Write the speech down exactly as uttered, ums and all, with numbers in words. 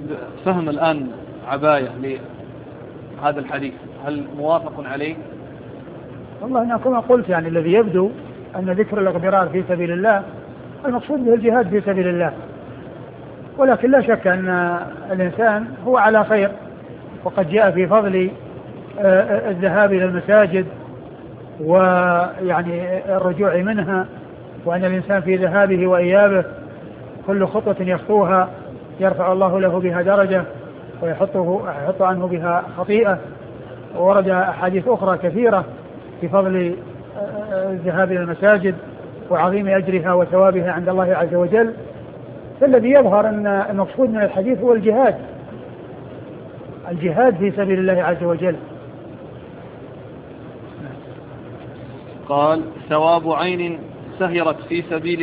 فهم الآن عباية لهذا الحديث هل موافق عليه؟ والله أنا كما قلت يعني الذي يبدو أن ذكر الاغترار في سبيل الله المقصود به الجهاد في سبيل الله، ولكن لا شك أن الإنسان هو على خير، وقد جاء في فضل الذهاب إلى المساجد ويعني الرجوع منها، وأن الإنسان في ذهابه وإيابه كل خطوة يخطوها يرفع الله له بها درجة ويحطه يحط عنه بها خطيئة. وورد أحاديث أخرى كثيرة في فضل الذهاب إلى المساجد وعظيم أجرها وثوابها عند الله عز وجل. فالذي يظهر أن المقصود من الحديث هو الجهاد الجهاد في سبيل الله عز وجل. قال ثواب عين سهرت في سبيل